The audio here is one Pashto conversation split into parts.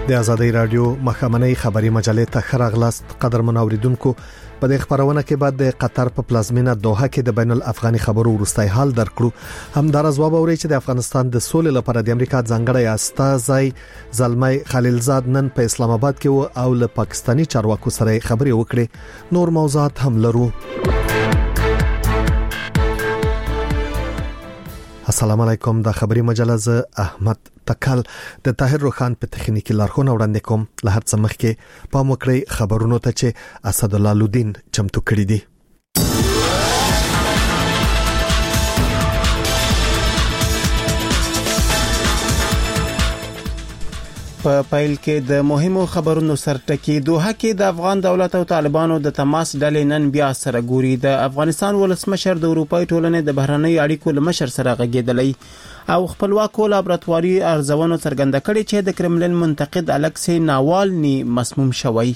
د آزادۍ رادیو مخامنۍ خبري مجلې ته خراغلاست قدرمن اوریدونکو. په دې خبرونه کې بعد د قطر په پلازمینه دوحه کې د بین الافغاني خبرو ورستای حال درکړو. همدار ځواب اوري چې د افغانستان د سولې لپاره د امریکا ځانګړی استازی زلمي خلیلزاد نن په اسلام آباد کې او له پاکستاني چارواکو سره خبرې وکړي. نور موضوعات هم لرو. السلام علیکم. د خبري مجله ز احمد تکل د طاهر روخان په تخنیکی لارښوونه وړاندې کوم. له هر څه مخکې پام وکړئ خبرونو ته چې اسد الله لودین چمتو کړی دي. په پایل کې د مهمو خبرونو سرټکی. دوحه کې د افغان دولت او طالبانو د تماس ډلې نن بیا سره ګوري. د افغانستان ولسمشر د اروپای ټولنې د بهرنۍ اړیکو لمشر سره غږیدلی او خپلواکو لابراتواري ارزونو څرګنده کړې چې د کرملین منتقد الکسی ناوالني مسموم شوی.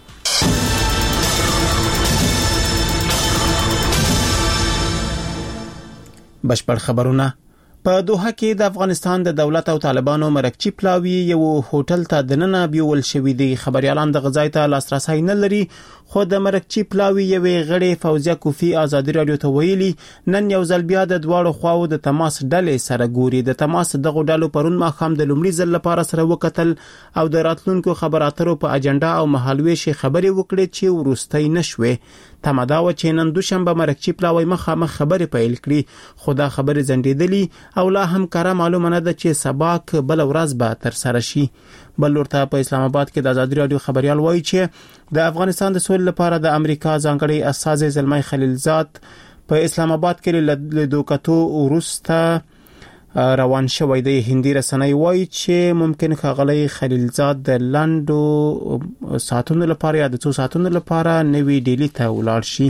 بشپړ خبرونه. په دوحه کې د افغانستان د دولت او طالبانو مرکچی پلاوی یو هوټل ته دننه بیول شوې دي. خبريالان د غځای ته لاسرسي نه لري، خو د مرکچی پلاوی یوې غړي فوزیه کوفی آزادي رادیو ته ویلي نن یو ځل بیا د دواړو خواو د تماس ډلې سره ګوري. د تماس دغه ډلو پرون ماخام د لومړي ځل لپاره سره وکتل او د راتلونکو خبراتو په اجنډا او مهالويشي خبرې وکړي چې ورستۍ نشوي. تمدا و چې نن دوشنبه مرکچی پلاوی مخامخ خبرې پیل کړي، خدا خبرې زندېدلی او لا هم کاره معلومه نه ده چې سبا بل ورځ به تر سره شي. بل ورته په اسلام آباد کې د آزادي رادیو خبريال وایي چې د افغانستان د سولې لپاره د امریکا ځانګړی استازی زلمي خلیلزاد په اسلام آباد کې له دوکتو ورسته روان شوی دی. هندي رسنۍ وایي چې ممکن ښاغلی خلیلزاد د لندو ساعتونو لپاره یا د 2 ساعتونو لپاره نوی ډیلی ته ولاړ شي.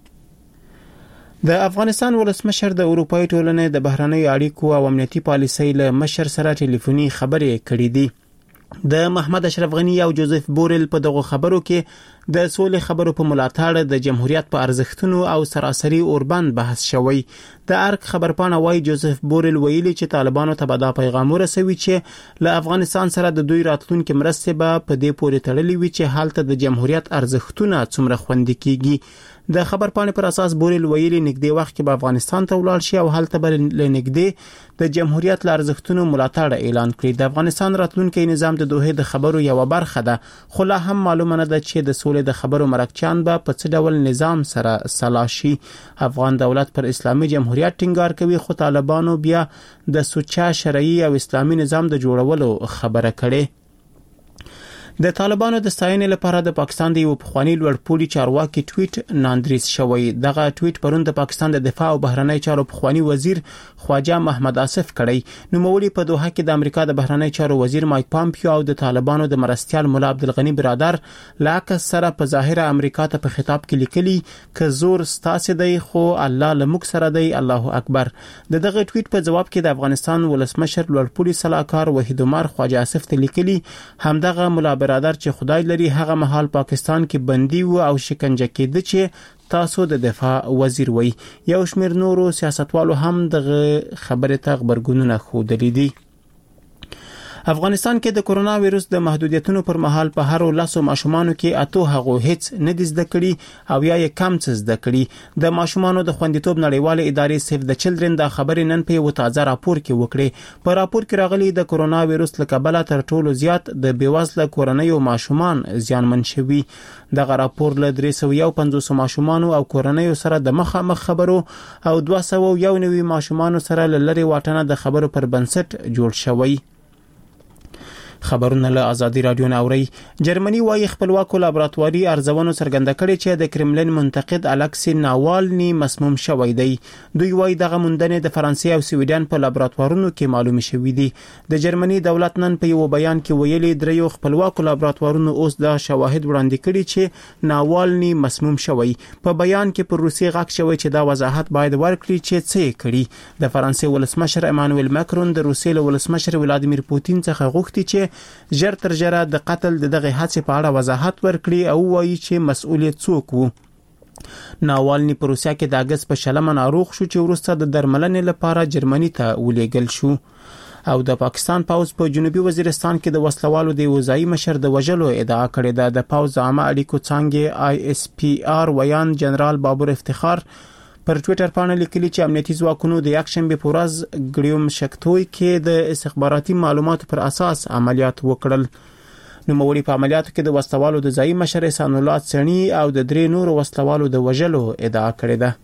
د افغانستان ولسمشر د اروپای ټولنې د بهرنۍ اړیکو او امنیتي پالیسۍ له مشر سره ټلیفوني خبرې کړې دي. د محمد اشرف غنی او جوزف بورل په دغه خبرو کې د سولې خبرو په ملاتړ د جمهوریت په ارزښتونو او سراسري اوربند بحث شوی. د ارک خبرپاڼه وایي جوزف بورل ویلي چې طالبانو ته به دا پیغام ورسوي چې له افغانستان سره د دوی راتلونکو مرستې به په دې پورې تړلې وي چې حالت د جمهوریت ارزښتونه څومره خوندي کیږي. د خبرپاڼې پر اساس بورل ویلي نږدې وخت کې به افغانستان ته ولاړ شي او حالت به لنږدې د جمهوریت ارزښتونو ملاتړ اعلان کړي. د افغانستان راتلونکي نظام د دوحه د خبرو یو برخه ده، خو لا هم معلومه نه ده چې د سولې د خبرو مرکچان به په څه ډول نظام سره سلاشي. افغان دولت پر اسلامي جمهوریت ټینګار کوي، خو طالبانو بیا د سوچا شرعي او اسلامي نظام د جوړولو خبره کړي. د طالبانو د ستاینې لپاره د پاکستان د یو پخوانی لوړپوړي چارواکي ټویټ ناندریس شوی. دغه ټویټ پرون د پاکستان د دفاع او بهرنی چارو پخوانی وزیر خواجه محمد آصف کړی. نوموړي په دوحه کې د امریکا د بهرنی چارو وزیر مایک پامپیو او د طالبانو د مرستیال مولا عبدالغنی برادر لاکس سره په ظاهره امریکا ته په خطاب کې لیکلي ک زور ستاسو دی خو الله لمک سره دی، الله اکبر. دغه ټویټ په جواب کې د افغانستان ولسمشر لوړپوړي صلاحکار وحید عمر خواجه آصف ته لیکلي همدغه مولا برادر چې خدای لري هغه مهال پاکستان کې بندي و او شکنجه کېده چې تاسو د دفاع وزیر وای. یو شمېر نورو سیاستوالو هم دغه خبره ته خبرګونونه خودلې دي. افغانستان کې د کرونا وایروس د محدودیتونو پر مهال په هر 10 ماشومانو کې اته هغه هیڅ نه دي زده کړي او یا یې کم څه زده کړي. د ماشومانو د خوندیتوب نړیواله ادارې سیف د چلډرن د خبرې نن په یو تازه راپور کې وکړي. په راپور کې راغلي د کرونا وایروس له کبله تر ټولو زیات د بیوزله کورنیو ماشومان زیانمن شوي. دغه راپور له 350 ماشومانو او کورنیو سره د مخامخ خبرو او 291 ماشومانو سره لری واټنه د خبرو پر بنسټ جوړ شوی. خبرونه له آزادي رادیو ناوري. جرمني وايي خپلواکو لابراتواري ارزونو څرګنده کړي چې د کرملین منتقد الکسی ناوالني مسموم شوی دی. دوی وايي دغه موندنې د فرانسې او سویډن په لابراتوارونو کې معلومه شوې دي. د جرمني دولت نن په یو بیان کې ویلي دریو خپلواکو لابراتوارونو اوس د شواهد وړاندې کړي چې ناوالني مسموم شوی. په بیان کې پر روسي غاک شوی چې دا وضاحت باید ورکړي چې څه کړي. د فرانسې ولسمشر امانوئل ماکرون د روسي ولسمشر ولادیمیر پوتین څخه غوښتي چې ژر تر ژره د قتل دغه حادثه په اړه وضاحت ورکړي او وایي چې مسؤلیت څوک وو. ناوالني په روسیا کې د اگست په شلمه ناروغ شو چې وروسته د درملنې لپاره جرمني ته ولېږل شو. او د پاکستان پوز په جنوبي وزیرستان کې د وسلوالو د وزایي مشر د وژلو ادعا کړې ده. د پوز عامه اړیکو څانګې ISPR ویان جنرال بابر افتخار پر ټوئیټر باندې لیکلي چې امنیتي ځواکونو د یکشنبه په ورځ ګړیوم شکتوي کې د استخباراتي معلوماتو پر اساس عملیات وکړل. نوموړي په عملیاتو کې د وسلوالو د ځایي مشر احسان الله څنی او د 3 نورو وسلوالو د وژلو ادعا کړې ده.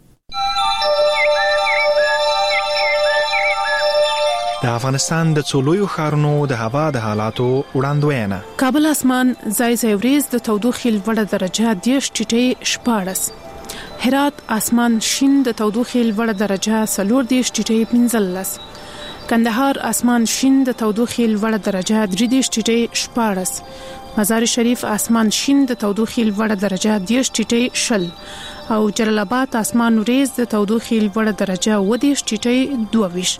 د افغانستان د څولویو ښارونو د هوا د حالاتو وړاندوینه. کابل اسمان ځای وريز د تودوخې لوړه درجه 10 ټیټي 14. هرات اسمان شین د تودوخې لوړه درجه 14 ټیټي 15. کندهار اسمان شین د تودوخې لوړه درجه 3 ټیټي 14. مزار شریف اسمان شین د تودوخې لوړه درجه 10 ټیټي 0 او جلال آباد اسمان وريز د تودوخې لوړه درجه 10 ټیټي 22.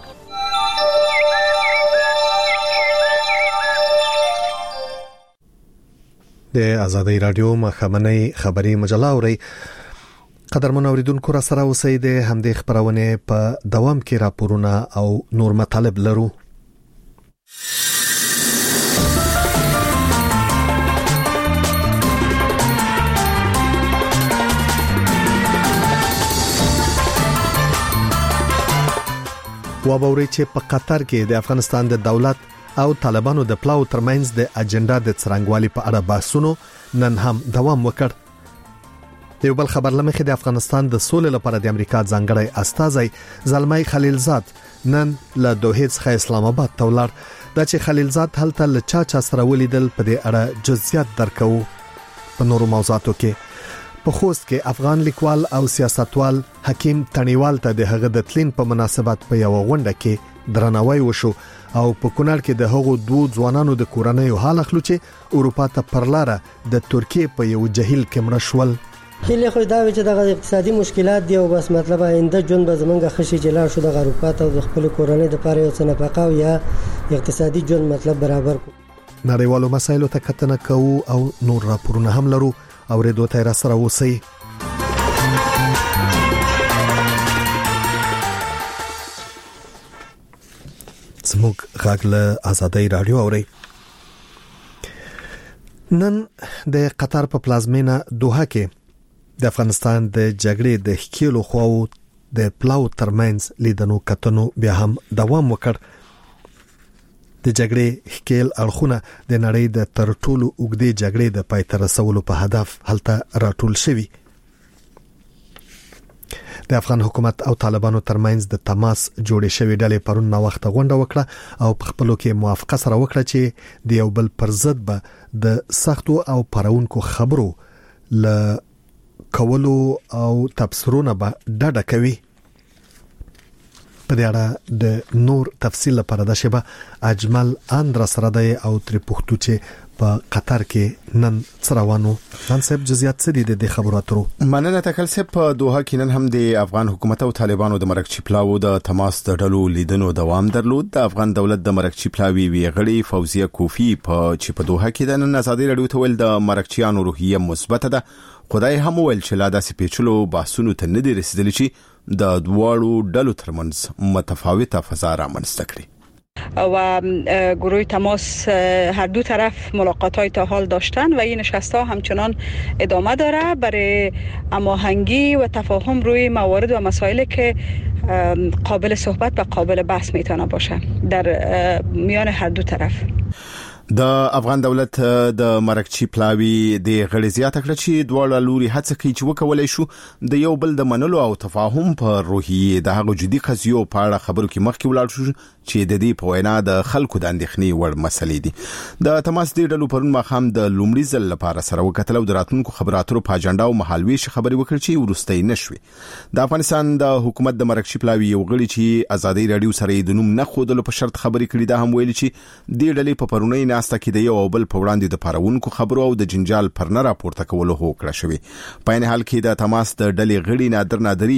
د آزادۍ رادیو مخامنۍ خبري مجله اوري. قدرمن اوریدونکو را سره اوسئ. د همدې خبرونه په دوام کې راپورونه او نور مطالب لرو. وابوري چې په قطر کې د افغانستان د دولت او طالبانو د پلاو ترمنځ د اجنډا د څرنګوالي په اړه بحثونو نن هم دوام وکړ. د یو بل خبر لمخې د افغانستان د سولې لپاره د امریکا ځانګړی استازی زلمای خلیلزاد نن له دوحه څخه اسلام آباد ته ولاړ. دا چې خلیلزاد هلته له چا سره ولیدل په دې اړه جزئیات درکو. په نورو موضوعاتو کې په خوست کې افغان لیکوال او سیاستوال حکیم تڼیوال ته د هغه د تلین په مناسبت په یو غونډه کې درناوی وشو او په کونړ کې د هغو دوه ځوانانو د کورنۍ حال اخلو چې اروپا ته پرلاره د ترکیه په یو جهیل کې مړ شول. خېلی خو دا چې د اقتصادي مشکلات دی او بس مطلب آینده جون به زمونږ خشي جلا شو د اروپا ته د خپل کورنۍ د پاره یو څه نفقه او یا اقتصادي جون مطلب برابر کو. نړیوالو مسایلو ته کتنه کوو او نور راپورونه هم لرو. اوریدو ته را سره اوسئ. زموږ غږ له آزادۍ رادیو اوري. نن د قطر په پلازمینه دوحه کې د افغانستان د جګړې د ښکیلو خواو د پلاو ترمنځ لیدنو کتنو بیا هم دوام وکړ. د جګړې ښکیل اړخونه د نړۍ د تر ټولو اوږدې جګړې د پای ته رسولو په هدف هلته راټول شوي. د افغان حکومت او طالبانو ترمنځ د تماس جوړې شوې ډلې پرون نو وخت غونډه وکړه او په خپلو کې موافقه سره وکړه چې د یو بل پر ضد به د سختو او پرونکو خبرو ل کولو او تبصرونه به ډډه کوي. په دې اړه د نور تفصیل لپاره د شبه اجمل اندرا سره دی او تر پښتو چې په قطر کې نن څروانو نن سب جزئیات څه دي د خبرو اترو. مننه تکل سپ په دوحه کې نن هم د افغان حکومت او طالبانو د مرکچی پلاو د تماس د ډلو لیدنو دوام درلود. د افغان دولت د مرکچی پلاوی ویغړی فوزیه کوفی په چې په دوحه کې د نن آزادۍ رادیو ته ول د مرکچیانو روحیه مثبت ده. خدای هم ول چې لا داسې پیچلو بحثونو ته نه دي رسیدلی چې د دوړو ډلو ترمنځ متفاوته فضا رامنځته کړي. و گروه تماس هر دو طرف ملاقات‌های تا حال داشتن و این نشست‌ها همچنان ادامه داره برای هماهنگی و تفاهم روی موارد و مسائلی که قابل صحبت و قابل بحث میتونه باشه در میان هر دو طرف. د افغان دولت د مرکچی پلاوی د غړزیات کړ چې دواړه لوري هڅه کوي چې وکولای شو د یو بل د منلو او تفاهم پر روحیه د هغه جدي قضیو په اړه خبرو کې مخکې ولاړ شو چې د دې په وینا د خلکو د اندېښنې وړ مسلې دي. د تماس د ډلو پرون مخام د لومړي ځل لپاره سره وکتل او د راتلونکو خبراتو په اجنډا او محلوي خبري وکړي چې ورستۍ نشوي. د افغانستان د حکومت د مرکچی پلاوی یو غړي چې آزادۍ رادیو سره د نوم نه خودلو په شرط خبري کړي دا هم ویلي چې د ډلې په پرونی ناسته کې د یو بل په وړاندې د پرونکو خبرو او د جنجال پر نه راپورته کولو هوکړه شوی. په ان حال کې د تماس د ډلې غړي نادري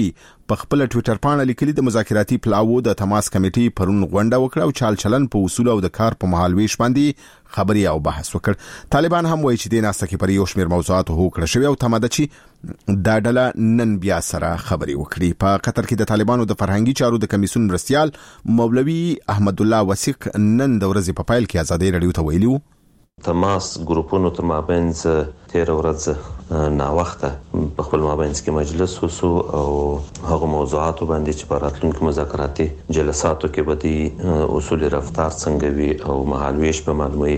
په خپل ټوئیټر باندې لیکلي د مذاکراتي پلاوو د تماس کمیټې پرون غونډه وکړه او چال چلن په اصول او د کار په مهالويش باندې خبري او بحث وکړ. طالبان هم وایي چې د ناسته کې پر یو شمېر موضوعات هوکړه شوی او تماده چې دا ډله نن بیا سره خبري وکړي. په قطر کې د طالبانو د فرهنګي چارو د کمیسیون مرستيال مولوي احمد الله وثیق نن د ورځې په پایل کې ازادي رادیو ته ویلي وو تماس ګروپونو تر مابینځ 13 ورځې نا وخته په خپل مابینځ کې مجلس وسو او هغه موضوعات باندې چې په راتلونکو مذاکراتي جلساتو کې به د اصول رفتار څنګه وي او مهالويش په معلومي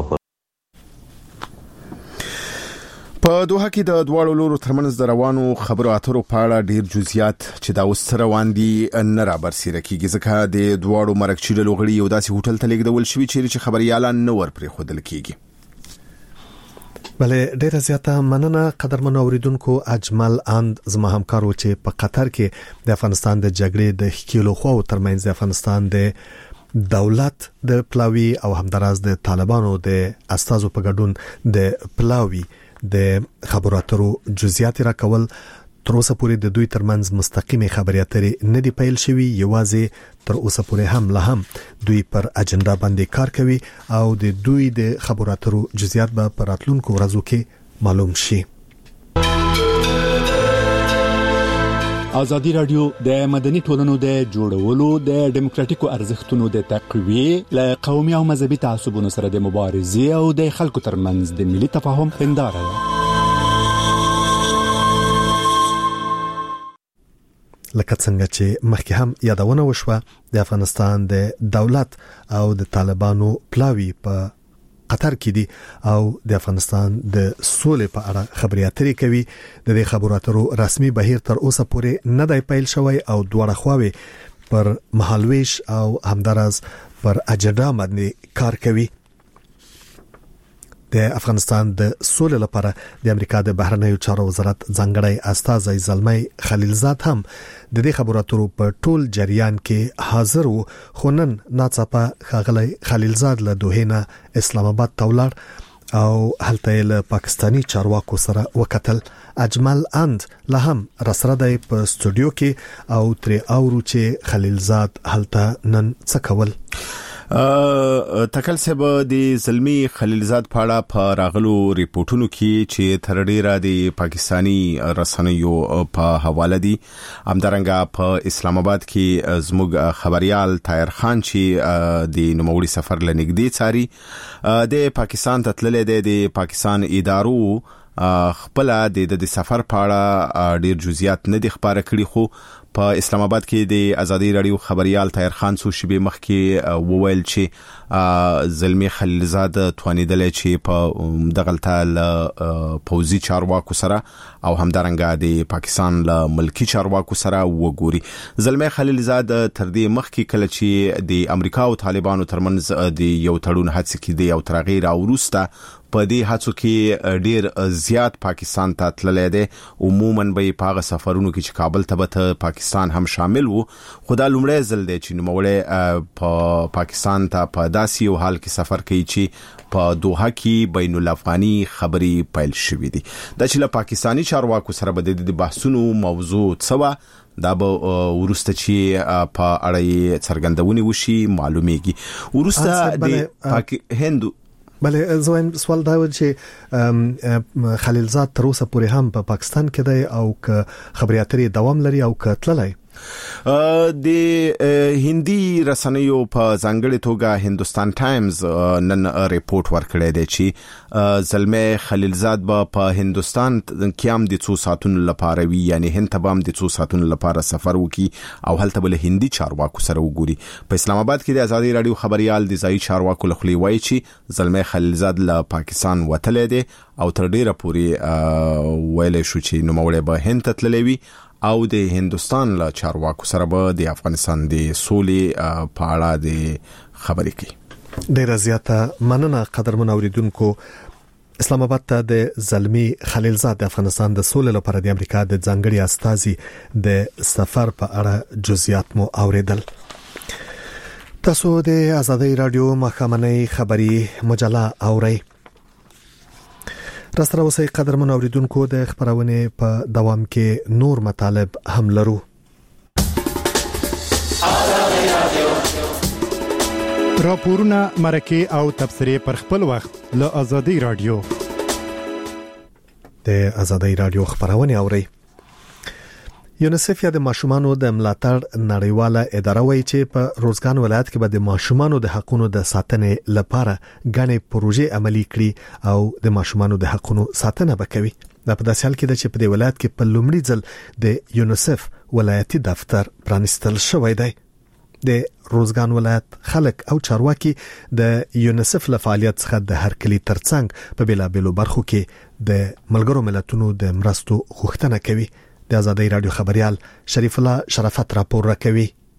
په دوحه کې د دواړو لورو ترمنځ د روانو خبرو اترو په اړه ډیر جزئیات چې دا اوس روان دي نه را برسېره کیږي ځکه د دواړو مرکچي له لغړي یو داسې هوټل ته لیږدول شوی چې خبريالان نه ور پرې خودل کیږي. بله ډیره زیاته مننه قدرمن اوریدونکو. اجمل اند زما همکارو چې په قطر کې د افغانستان د جګړې د خکیلو خو ترمنځ د افغانستان د دولت د پلاوی او همداراز د طالبانو د استازو په ګډون د پلاوی د خبرو اترو جزئیات راکول تر اوسه پورې د دوی ترمنځ مستقیمه خبري اترې نه دی پیل شوی. یوازې تر اوسه پورې هم دوی پر اجنډا باندې کار کوي او د دوی د خبرو اترو جزئیات به پر راتلونکو ورځو کې معلوم شي. ازادي رادیو د مدني ټولنو د جوړولو د دیموکراتیکو ارزښتونو د تقویه له قومي او مذهبي تعصبونو سره د مبارزې او د خلکو ترمنځ د ملي تفاهم هنداره ده. لکه څنګه چې مخکې هم یادونه وشوه د افغانستان د دولت او د طالبانو پلاوی په قطر کې دي او د افغانستان د سولې په اړه خبري اترې کوي. د دې خبرو اترو رسمي بهیر تر اوسه پورې نه دی پیل شوی او دواړه خواوې پر مهالويش او همداراز پر اجنډا باندې کار کوي. د افغانستان د سولې لپاره د امریکا د بهرنیو چارو وزارت ځانګړی استازی زلمی خلیلزاد هم د دې خبرو اترو په ټول جریان کې حاضر وو. خو نن ناڅاپه خاغلی خلیلزاد له دوحه نه اسلام آباد ته ولاړ او هلته له پاکستانی چارواکو سره وکتل. اجمل اند له هم رسره دی په استودیو کې او تر اورو چې خلیلزاد هلته نن څه کول. تکل سبب د زلمی خلیلزاد پاړه په راغلو ریپورتونو کې چې تر ډیره د پاکستانی رسنیو په حواله دي. همدارنګه په اسلام آباد کې زموږ خبريال طاهر خان چې د نوموړي سفر لنګدي څاري د پاکستان ته تللی دی. د پاکستان ادارو خپل د سفر پاړه ډیر جزئیات نه دي خبره کړي. خو په اسلام آباد کې د ازادي رادیو خبريال طاهر خان سو شبي مخکې وویل چې زلمی خلیلزاد توانیدل چې په دغلطه پوزي چارواکو سره او همدارنګه د پاکستان له ملکی چارواکو سره وګوري. زلمی خلیلزاد تر دې مخکې کله چې د امریکا او طالبانو ترمنځ د یو تړون هڅه کې دی او ترغیر او روسته په دې هڅو کې ډیر زیات پاکستان ته تللی دی. عموما به په هغه سفرونو کې چې کابل ته پاکستان هم شامل وو. خدا لومړی ځل دی چې نوموړی په پاکستان ته په داسې یو حال کې سفر کوي چې په دوحه کې بین الافغاني خبري پیل شوې دي. دا چې له پاکستانی چارواکو سره به د بحثونو موضوع څه دا به ورسته چې په اړه څرګندونې وشي معلومیږي. ورسته د هندو بله زوین سوال دا و چې خلیلزاد تر اوسه پورې هم په پاکستان کې دی او که خبري اترې دوام لري او که تللی. د هندي رسنیو په ځانګړي توګه هندوستان ټایمز نن ریپورت ورکړی دی چې زلمی خلیلزاد په هندوستان کې هم د 2 ساعتونو لپاره وی یعنی هند ته هم د 2 ساعتونو لپاره سفر وکي او هلته بل هندي چارواکو سره وګوري. په اسلام آباد کې د ازادي رادیو خبريال د ځای چارواکو لخوا وایي چې زلمی خلیلزاد له پاکستان وتلی دی او تر ډیره پورې ویل شو چې نوموړی به هند ته تللی وي او د هندوستان له چارواکو سره به د افغانستان د سولې په اړه د خبرې کوي. ډیره زیاته مننه قدرمن اوریدونکو. اسلام آباد ته د زلمی خلیلزاد د افغانستان د سولې لپاره د امریکا د ځانګړي استازي د سفر په اړه جزئیات مو اوریدل. تاسو د ازادي رادیو مخامنۍ خبري مجله اورئ. راسره اوسئ قدرمن اوریدونکو. د خبرونه په دوام کې نور مطالب هم لرو. راپورونه مرکه او تبصره پر خپل وخت له ازادي رادیو. د ازادي رادیو خبرونه اوري. یونیسف یا د ماشومانو د ملاتړ نړیواله اداره وایي چې په روزګان ولایت کې به د ماشومانو د حقوقو د ساتنې لپاره غنې پروژې عملي کړي او د ماشومانو د حقوقو ساتنه وکړي. دا په داسې حال کې ده چې په دې ولایت کې په لومړي ځل د یونیسف ولایتي دفتر پرانستل شوی دی. د روزګان ولایت خلک او چارواکي د یونیسف له فعالیت څخه د هر کلی ترڅنګ په بیلابېلو برخو کې د ملګرو ملتونو د مرستو غوښتنه کوي. د ازادي رادیو خبريال شریف الله شرافت راپور راکوي.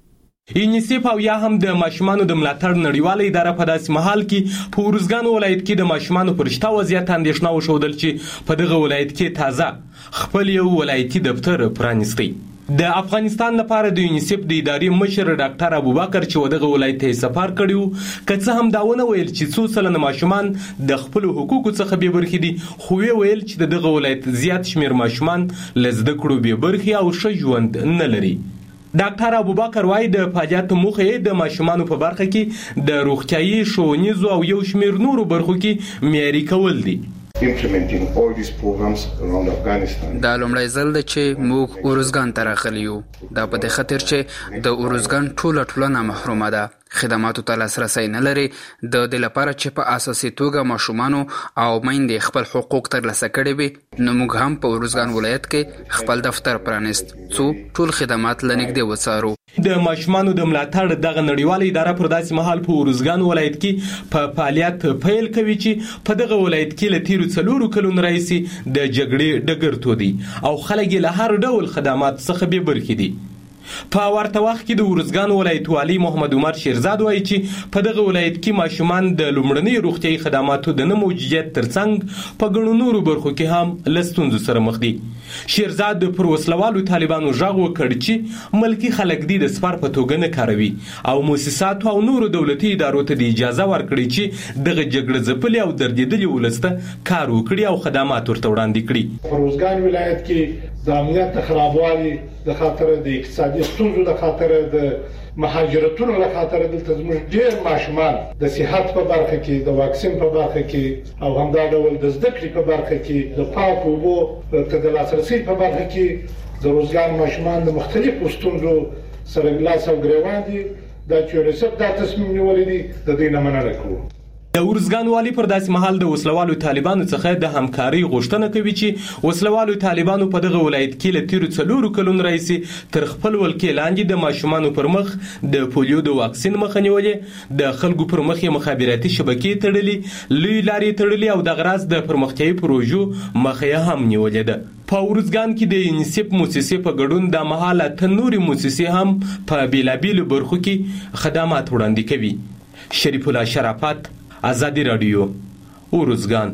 یونیسف او یا هم د ماشومانو د ملاتړ نړیواله اداره په داسې مهال کې په روزګان ولایت کې د ماشومانو پر شته وضعیت اندېښنه وښودل چې په دغه ولایت کې تازه خپل یو ولایتي دفتر پرانیستی. د افغانستان لپاره د یونیسف د ادارې مشر ډاکټر ابوبکر چې ودغه ولایت ته سفر کړیو کڅه هم داونه ویل چې څو سلنه ماشومان د خپل حقوقو څخه به برخې دي، خو ویل چې دغه ولایت زیات شمیر ماشومان لزده کړو به برخې او ښه ژوند نه لري. ډاکټر ابوبکر وايي د فعالیت موخه د ماشومانو په برخه کې د روغتيایي ښوونیزو او یو شمیر نورو برخو کې معیاري کول دي. implementing all these programs around Afghanistan. دا لومړی ځل دی چې موږ اورزګان ته راغلي یو. دا په دې خاطر چې د اورزګان ټولنه محرومه ده، خدماتو ته لاسرسی نه لري. د دې لپاره چې په اساسي توګه ماشومان او میندې خپل حقوق ترلاسه کړي وي، نو موږ هم په اورزګان ولایت کې خپل دفتر پرانست څو ټول خدمات لنګدې وڅارو. د ماشومانو د ملاتړ دغه نړیواله اداره پر داسې مهال په اورزګان ولایت کې په فعالیت پیل کوي چې په دغه ولایت کې له تیرو څلورو کلونو راهیسې د جګړې ډګر تودي او خلک له هر ډول خدمات څخه به برخې دي. په ورته وخت کې د اورزګان ولایت والی محمد عمر شیرزاد وایي چې په دغه ولایت کې ماشومان د لومړنۍ روغتيایي خدماتو د نه موجودیت ترڅنګ په ګڼو نورو برخو کې هم له ستونزو سره مخ دي. شیرزاد پر وسلوالو طالبانو غږ وکړ چې ملکی خلک دي د سپار په توګه نه کاروي او مؤسسات او نورو دولتي ادارو ته د اجازه ورکړي چې دغه جګړه ځپلي او دردېدلي ولسته کار وکړي او خدمات ورته وړاندې کړي. په اورزګان ولایت کې د امنیت خرابوالي د خاطر د اقتصادي ستونزو د خاطر د مهاجرتونو د خاطر دلته زموږ ډېر ماشومان د صحت په برخه کې، د واکسین په برخه کې او همدا ډول د زده کړې په برخه کې، د پاک اوبو ته د لاسرسي په برخه کې د روزګان ماشومان د مختلفو ستونزو سره ګلاس او ګریوان دي. دا چې یونیسف دا تصمیم نیولی دی د دې نه مننه کوو. د اورزګان والی پر داسې مهال د وسلوالو طالبانو څخه د همکاري غوښتنه کوي چې وسلوالو طالبانو په دغه ولایت کې له تیرو څلورو کلونو راهیسې تر خپل ولکې لاندې د ماشومانو پر مخ د پولیو د واکسین مخه نیولې، د خلکو پر مخ یې مخابراتي شبکې تړلې، لوی لارې تړلې او د غراض د پرمختیايي پروژو مخه هم نیولې ده. په اورزګان کې د یونیسف مؤسسې په ګډون د مهاله تنوري مؤسسې هم په بیلابیلو برخو کې خدمات وړاندې کوي. شریف الله شرافت، ازادي رادیو، اورزګان.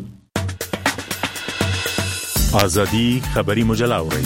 ازادي خبري مجله اوري.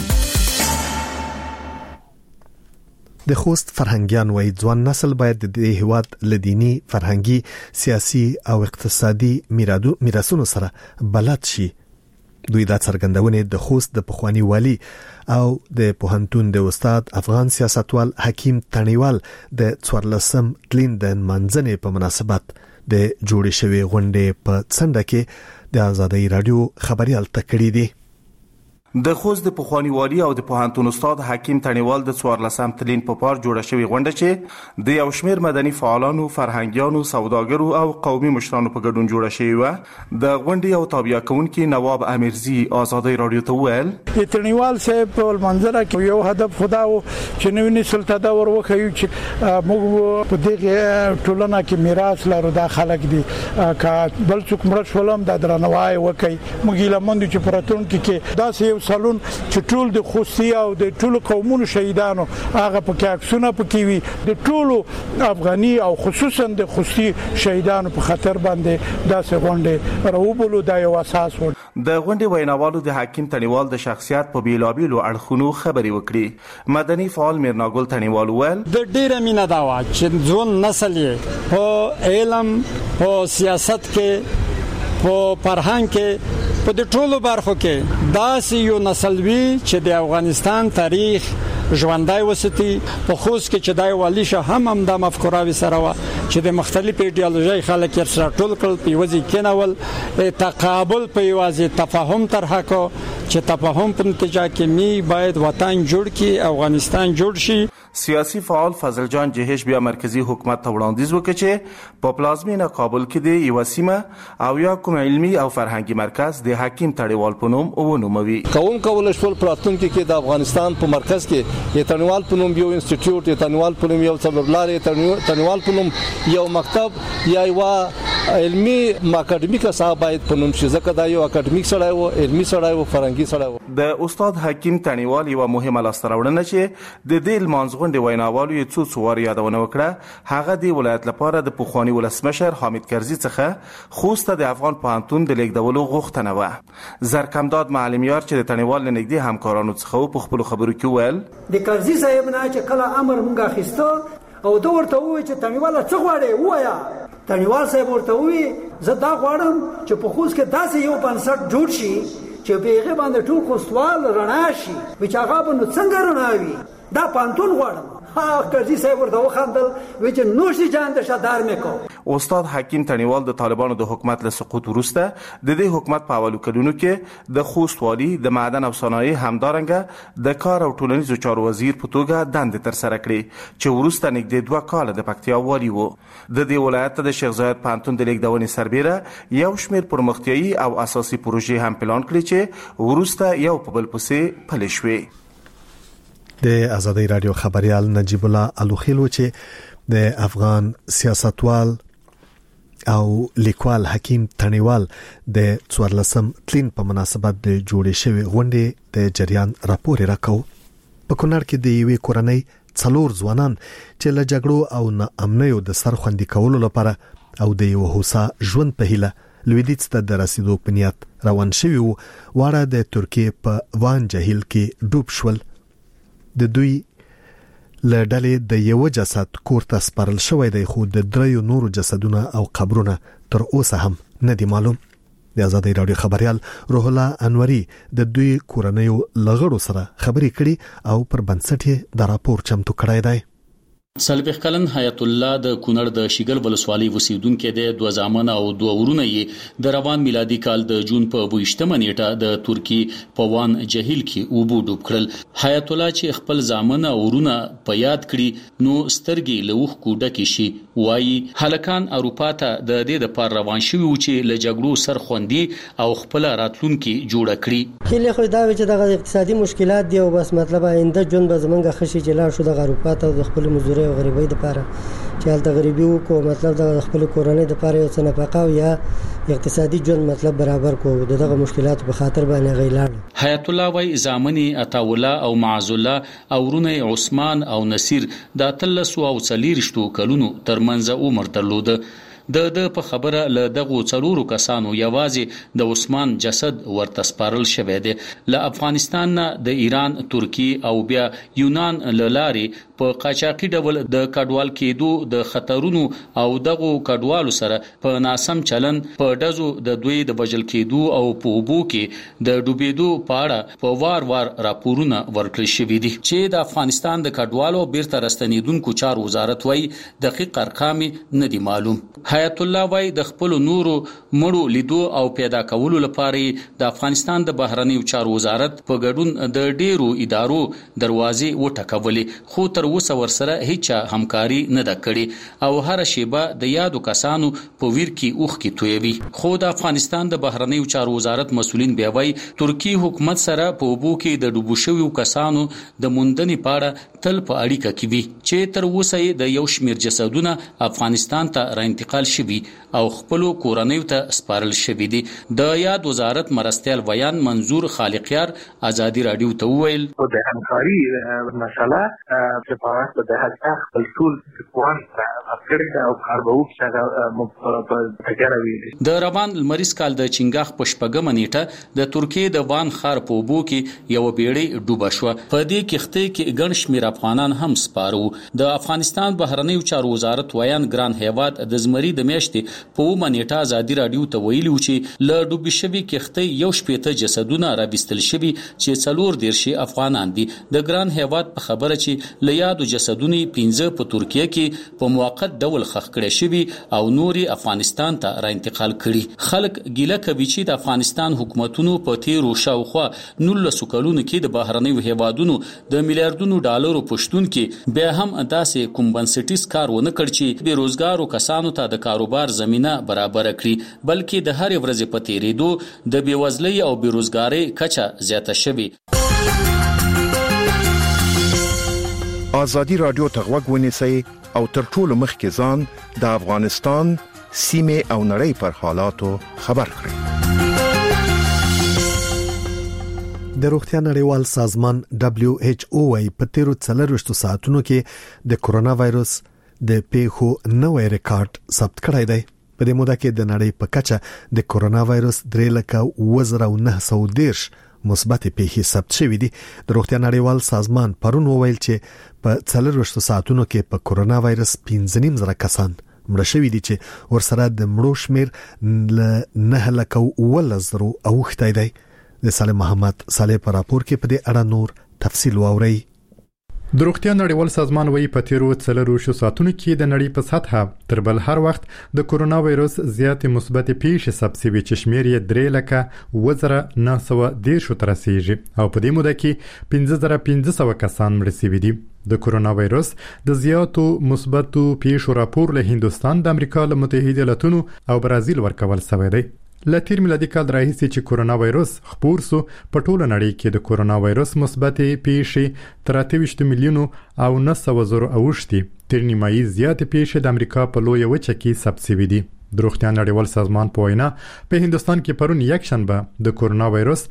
د خوست فرهنګيان وایي ځوان نسل باید د هیواد لدینی فرهنګي سیاسي او اقتصادي میراثونو سره بلد شي. دوی دا څرګندونه د خوست د پخوانی والی او د پوهنتون د استاد افغان سیاستوال حکیم تڼیوال د 14 تلین د منځنې په مناسبت د جوړې شوی غونډې په څنډه کې د ازادي رادیو خبريال تکړی دي. د خوست د پخوانی والی او د پوهنتون استاد حکیم تڼیوال د 14 تلین په پار جوړه شوی غونډه چې د یو شمیر مدني فعالانو، فرهنګیانو، سوداګرو او قومي مشرانو په ګډون جوړه شوی و. د غونډې او تابع کوونکي نواب امیرزی ازادي رادیو ته ویل تڼیوال صاحب په منظره کې یو هدف خدا و چې نوې نسل ته دا ورخیو چې موږ په دغه ټولنه کې میراث لرو، دا خلک دي کا بل څوک مړ شولم د درنوای وکي. موږ لمند چې پراتون کې دا سه سالون چې ټول د خوستی او د ټولو قومونو شهیدانو هغه په عکسونه پکې وي، د ټولو افغاني او خصوصا د خوستی شهیدانو په خطر باندې دا څنګه راوبلو دا یو اساس و. د غونډې ویناوالو د حکیم تڼیوال د شخصیت په بیلابیلو اړخونو خبرې وکړي. مدني فعال میرناګل تڼیوال ویل د ډیره مینا دا و چې ځون نسل یې په علم، په سیاست کې، په فرهنګ کې، په د ټولو برخو کې داسې یو نسل وي چې د افغانستان تاریخ ژوندای وساتي په خوست کې چې دای والی شه هم د مفکوره سره و چې د مختلف ایډیالوژي خلک یې سره ټول کړل په وځي کېنول تقابل په وځي تفاهم طرحه کو چې تفاهم په نتیجه کې می باید وطن جوړ کی افغانستان جوړ شي. سیاسي فعال فضل جان جهش بیا مرکزی حکومت ته وړاندیز وکړ چې په پلازمینه کابل کې د یو سیمه او یا کوم علمي او فرهنګي مرکز د حکیم تړیوال په نوم ونوموي. کوم کول شول پراتونکو کې د افغانستان په مرکز کې د تړیوال په نوم یو انسټیټیوټ د تړیوال په نوم یو څلورلارې تړیوال په نوم یو مکتب یا یو علمي اکاډمیک صاحب باید په نوم شي ځکه دا یو اکاډمیک سره او علمي سره او فرهنګي سره. د استاد حکیم تړیوال یو مهمه لاستراوړنه چې د دې لمانځغونډې ویناوالو یې څو وار یادونه وکړه هغه د ولایت لپاره د پخوانی ولسمشر حامد کرزي څخه خوسته د افغان پوهنتون د لیکدولو غوښتنه و. زرکمداد معلمیار چې د تړیوال نږدې همکارانو څخه په خپل خبرو کې ویل د کرزي صاحب نه چې کله امر مونږه اخیسته او دا ورته وایي چې تړیوال څه غواړي وایا تړیوال صاحب ورته وایي زه دا غواړم چې په خوست کې داسې یو بنسټ جوړ شي چې به هغه باندې ټول کوستوال رڼا شي چې هغه به نو څنګه رڼا وي دا پانتون غواړم. کرزي صاحب ورته وخندل وی چې نوشي جان د شادار میکو. استاد حکیم تړیوال د طالبانو د حکومت له سقوط وروسته د دې حکومت په اولو کلونو کې د خوست والي د معدن او صنایع همدارنګه د کار او ټولنیزو چارو وزیر په توګه دندې تر سره کړې چې وروسته نږدې 2 کال د پکتیا والي وو. د دې ولایت د شیخ زاید پوهنتون د لیکدونې سربېره یو شمېر پرمختیایي او اساسي پروژې هم پلان کړې چې وروسته یو په بل پسې پلي شوې. د آزادۍ رادیو خبريال نجیب الله الوخیلو چې د افغان سیاستوال او لیکوال حکیم تڼیوال د 14 تلین په مناسبت د جوړې شوی غونډې د جریان راپور راکاو. په کونړ کې د یوې کورنۍ 4 ځوانان چې له جګړو او ناامنیو د سر خوندي کولو لپاره او د یو هوسا ژوند په هیله لویدیځ ته د رسیدو په نیت روان شوي وو واړه د ترکیې په وان جهیل کې ډوب شول. د دوی لړډلې د یو جسد کورته سپارل شوی دی خو د 3 نورو جسدونه او قبرونه تر اوسه هم نه دي معلوم. د آزادۍ رادیو خبريال روح الله انوري د دوی کورنیو لغړو سره خبرې کړي او پر بنسټ د راپور چمتو کړی دی. سلبخ کلن حیات الله د کونړ د شیګل ولسوالۍ وسیدونکو د 2 زامن او 2 ورونه یې د روان میلادي کال د جون په 28مه نیټه د ترکی په وان جهیل کې اوبو ډوب کړل. حیات الله چې خپل زامن او ورونه په یاد کړي نو سترګې له وښ کوډه کې شي وایي هلکان اروپا ته د دې د پار روان شوی و چې له جګړو سر خوندي او خپل راتلونکي جوړ کړي. کله خو دا چې د اقتصادي مشکلات دی او بس مطلب آینده جون به زمونږ خشي جلا شو د اروپا ته د خپل مزدوري او غریبۍ لپاره چې حالت غریبي وکړو مطلب د خپل کورنۍ لپاره یو څه نفقه او یا اقتصادي ژوند مطلب برابر کو دغه مشکلات په خاطر باندې غیلاړ. حیات الله وای زامنی عطاوله او معز الله او رونه عثمان او نصیر د 13 او 40 کلونو ترمنځ عمر درلود. د په خبره له دغه 4 کسانو یوازې د عثمان جسد ورته سپارل شوی دی. له افغانستان نه د ایران، ترکی او بیا یونان لاري په قاچاقي ډول د کډوال کېدو د خطرونو او دغه کډوالو سره په ناسم چلن په دزو د دوی د بجل کېدو او په وبو کې د ډوبېدو په اړه په وار راپورونه ورکړل شوي دي چې د افغانستان د کډوالو بیرته راستنیدونکو چارو وزارت وایي دقیق ارقام نه دي معلوم. حیات الله وای د خپل نورو مړو لیدو او پیدا کولو لپاره د افغانستان د بهرنیو چارو وزارت په ګډون د ډیرو ادارو دروازې وټکولې خو تر اوسه ورسره هیڅ همکاري نه ده کړې او هر شیبه د یادو کسانو په ویر کې اوخ کې تویوي. خو د افغانستان د بهرنیو چارو وزارت مسولین بیا وای ترکی حکومت سره په وبو کې د ډوبو شویو کسانو د موندنې پاړه تل په اړیکه کې وي چې تر اوسه د یو شمیر جسدونه افغانستان ته را انتقال شوی او خپل کورنیو ته سپارل شوی دي. د یاد وزارت مرستيال بیان منظور خالقیار آزادی رادیو ته ویل د همکاري مسله چې په واسطه د هڅه خپل ټول ځوان افکړی او کاربو چې په تګره ویلي د روان لمریز کال د چنګاخ په شپږم نیټه د ترکیه د وان خار په اوبو کې یو بیړۍ ډوبه شو. په دې کښته کې ګڼ شمېر افغانان هم سپارو. د افغانستان بهرنیو چارو وزارت ویان ګران هیواد د زمری د میاشتې په اومه نیټه ازادي رادیو ته ویلي چې له ډوبې شوي کښته یو شپېته جسدونه راویستل شوي چې 40 افغانان دي. د ګران هیواد په خبره چې له یادو جسدونو 15 په ترکیه کې په موقت ډول خښ کړي شوي او نوري افغانستان ته را انتقال کړي. خلک ګیله کوي چې د افغانستان حکومتونو په تیرو شاوخوا 19 کلونو کې د بهرنیو هیوادونو د میلیارډونو ډالرو پښتون کې بیا هم داسې کوم بنسټیز کار ونه کړ چې بیروزګارو کسانو ته د کاروبار زمينه برابر کړي، بلکې د هر ورځې په تیریدو د بیوزلۍ او بیروزګارۍ کچه زیاته شوې. ازادي رادیو ته غوږ ونیسئ او تر ټولو مخکې ځان د افغانستان سیمه او نړۍ پر حالاتو خبر کړئ. د روغتیا نړیوال سازمان WHO وايي په تیرو 24 ساعتونو کې د کورونا وایروس د پیښو نوې ریکارډ ثبت کړی دی. په دې موده کې د نړۍ په کچه د کورونا وایروس 3,910 مثبت پیښې ثبت شوې دي. د روغتیا نړیوال سازمان پرون وویل چې په 24 ساعتونو کې په کورونا وایرس 15,000 کسان مړه شوي دي چې ورسره د مړو شمیر ل 9,010 اوښتی دی. د سالم محمد صالح په راپور کې په دې اړه نور تفصیل واوري. د روغتیا نړیوال سازمان وايي په تیرو 24 ساعتونو کې د نړۍ په سطحه تر بل هر وخت د کورونا وایروس زیاتې مثبت پیښې ثبت شوي چې شمیر یې 3,910 تر رسیدي او په دې موده کې 15,500 کسان مړه شوي دي. د کورونا وایروس د زیاتو مثبتو پیښو راپور له هندستان، د امریکا له متحده ایالاتونو او برازیل ورکول شوی دی. لتیر میلادي کال راهیسې چې کورونا وایروس خپور سو په ټوله نړۍ کې د کورونا وایروس مثبت پیښې 23 میلیون او 900,000 اوښتي. تر نیمایي زیات پیښې د امریکا په لویه وچه کې ثبت شوي دي. د روغتیا نړیوال سازمان په وینا په هندستان کې پرون یک شنبه د کورونا وایروس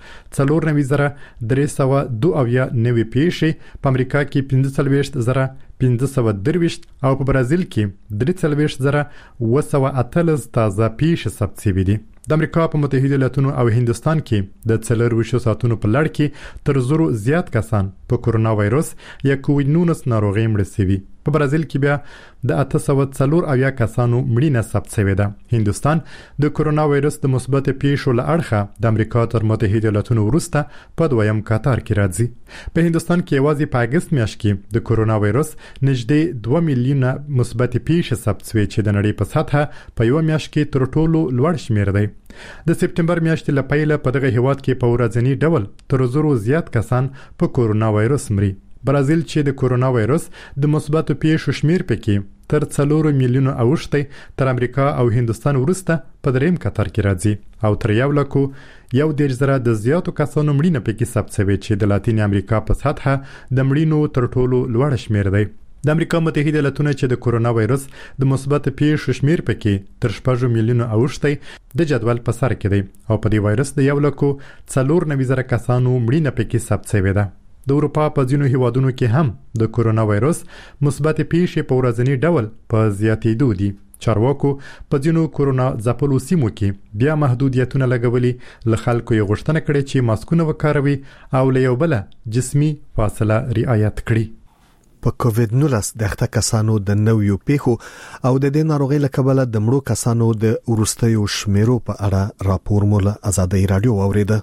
4,302 نوې پیښې، په امریکا کې 45,523 او په برازیل کې 43,218 تازه پیښې ثبت شوي دي. د امریکا په متحده ایالاتونو او هندستان کې د 24 ساعتونو په لړ کې تر 100 زیات کسان په کورونا وایروس یا کووډ-19 ناروغي مړه شوي. په برازیل کې بیا د 840 کسانو مړینه ثبت شوې ده. هندستان د کورونا وایروس د مثبت پیښو له اړخه د امریکا تر متحده ایالاتونو وروسته په دویم قطار کې راځي. په هندستان کې یوازې په اگست میاشت کې د کورونا وایروس نږدې 2 میلیونه مثبت پیښې ثبت شوې چې د نړۍ په سطحه په یو میاشت کې تر ټولو لوړ شمیر دی. د سپتمبر میاشتې له پیله په دغه هیواد کې په ورځنی ډول تر 100 زیات کسان په کورونا وایروس مري. برازیل چې د کورونا وایروس د مثبتو پیښو شمیر پکې تر 4 میلیون اوښتي تر امریکا او هندستان وروسته په دریم قطار کې راځي او تر 1,000 د زیاتو کسانو مړینه پکې ثبت شوی چې د لاتین امریکا په سطحه د مړینو تر ټولو لوړ شمیر دی. د امریکا متحده ایالاتونو چې د کورونا وایروس د مثبت پیښو شمیر پکې تر 4 میلیون اوښتي د جدول په سر کې دی او په دې وایروس د 1,490,000 کسانو مړینه پکې ثبت شوی ده. د اروپا په ځینو هیوادونو کې هم د کورونا وایروس مثبت پیښې په ورځنی ډول په زیاتېدو دي. چارواکو په ځینو کورونا ځپلو سیمو کې بیا محدودیتونه لګولي، له خلکو یې غوښتنه کړې چې ماسکونه وکاروي او له یو بل جسمي فاصله رعایت کړي. په کووډ-19 د اخته کسانو د نویو پیښو او د دې ناروغي له کبله د مړو کسانو د ورستیو شمیرو په اړه راپور مول ازادي رادیو اوریده.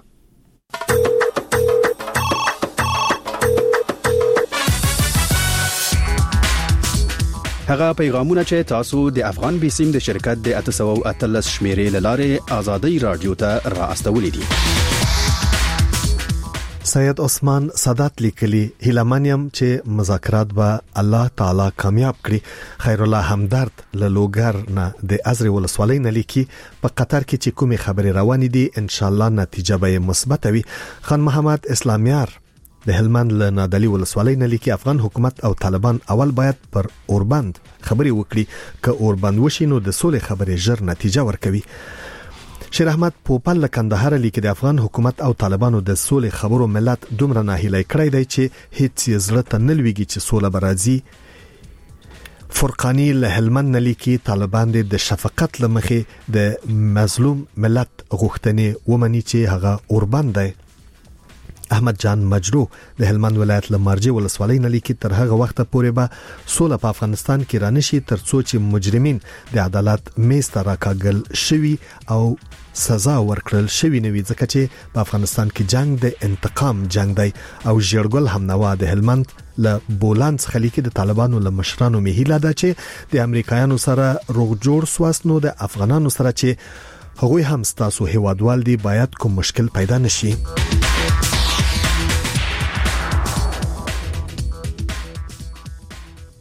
هغه پیغامونه چې تاسو د افغان بیسیم د شرکت د 813 شمیرې لاره ازادي رادیو ته را استولې دي. سید عثمان سادات لیکلي هیلمانیم چې مذاکرات به الله تعالی کامیاب کړي. خیر الله همدرد له لوګر نه د ازري ولسوالۍ نه لیکي په قطر کې چې کومې خبرې روانې دي ان شاء الله نتیجه به مثبت وي. خان محمد اسلامیار د هلمند له نادلی ولسوالۍ نه لیکي افغان حکومت او طالبان اول باید پر اوربند خبري وکړي، که اوربند وشي نو د سولې خبرې ژر نتیجه ورکوي. شیر احمد پوپل له کندهار لیکي د افغان حکومت او طالبانو د سولې خبرو ملت دومره ناهیلی کړی دی چې هیڅ زړه ته نه لويږي چې سوله برازي. فرقانی له هلمند لیکي طالبان د شفقت لمخې د مظلوم ملت غوښتنې ومني چې هغه اوربند دی. احمد جان مجرو د هلمند ولایت لمرجه ولسوالۍ نه لیکي تر هغه وخت پورې به سوله په افغانستان کې رانشي ترڅو چې مجرمین د عدالت میز ته راکاږل شوي او سزا ورکړل شوی نه وي ځکه چې په افغانستان کې جنگ د انتقام جنگ دی. او ژړګل همنوا د هلمند له بولان څخه لیکي د طالبانو له مشرانو مهیله ده چې د امریکایانو سره روغ جوړ سواسنو د افغانانو سره چې هغوی هم ستاسو هیوادوال دي باید کوم مشکل پیدا نشي.